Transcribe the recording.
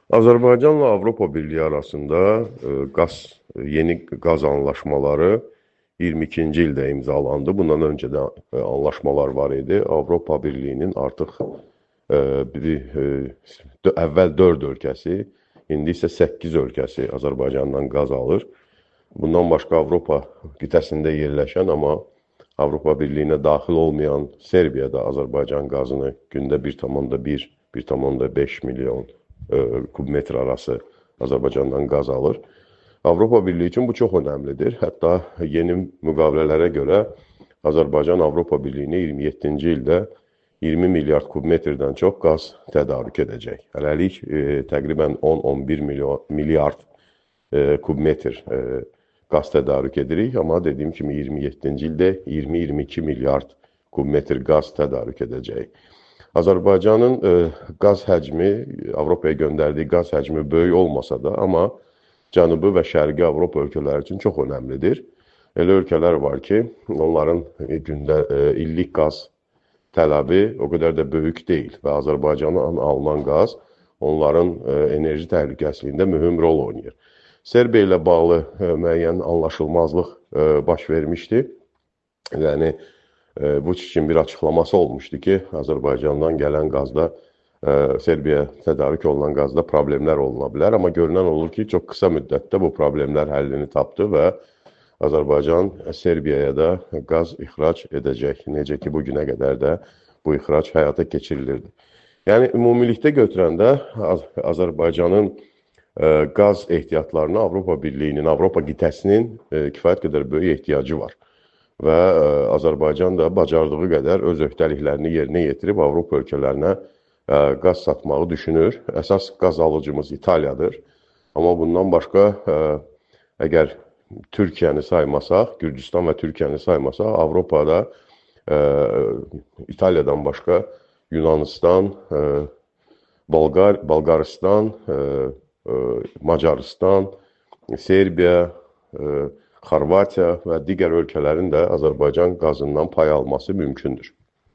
Azərbaycanla Avropa Birliyi arasında yeni qaz anlaşmaları 22-ci ildə imzalandı. Bundan öncə də anlaşmalar var idi. Avropa Birliyinin artıq əvvəl 4 ölkəsi, indi isə 8 ölkəsi Azərbaycandan qaz alır. Bundan başqa Avropa qitəsində yerləşən, amma Avropa Birliyinə daxil olmayan Serbiya da Azərbaycan qazını gündə 1,1, 1,5 milyon kubmetr arası Azərbaycandan qaz alır. Avropa Birliyi üçün bu çox önəmlidir. Hətta yeni müqavilələrə görə Azərbaycan Avropa Birliyinə 27-ci ildə 20 milyard kubmetrdən çox qaz tədarük edəcək. Hələlik təqribən 10-11 milyard kubmetr qaz tədarük edirik, amma dediyim kimi 27-ci ildə 20-22 milyard kubmetr qaz tədarük edəcək. Azərbaycanın qaz həcmi, Avropaya göndərdiyi qaz həcmi böyük olmasa da, amma Cənubi və Şərqi Avropa ölkələri üçün çox önəmlidir. Elə ölkələr var ki, onların illik qaz tələbi o qədər də böyük deyil və Azərbaycandan alınan qaz onların enerji təhlükəsizliyində mühüm rol oynayır. Serbiya ilə bağlı müəyyən anlaşılmazlıq baş vermişdi. Yəni, Vučićin bir açıqlaması olmuşdu ki, Azərbaycandan gələn qazda, Serbiyaya tədarük olunan qazda problemlər oluna bilər. Amma görünən olur ki, çox qısa müddətdə bu problemlər həllini tapdı və Azərbaycan Serbiyaya da qaz ixrac edəcək. Necə ki, bugünə qədər də bu ixrac həyata keçirilirdi. Yəni, ümumilikdə götürəndə Azərbaycanın qaz ehtiyatlarına Avropa Birliyinin, Avropa qitəsinin kifayət qədər böyük ehtiyacı var. Və Azərbaycan da bacardığı qədər öz öhdəliklərini yerinə yetirib Avropa ölkələrinə qaz satmağı düşünür. Əsas qaz alıcımız İtaliyadır. Amma bundan başqa, əgər Türkiyəni saymasaq, Gürcüstan və Türkiyəni saymasaq, Avropada İtaliyadan başqa Yunanistan, Balqaristan, Macarıstan, Serbiya, Xorvatiya və digər ölkələrin də Azərbaycan qazından pay alması mümkündür.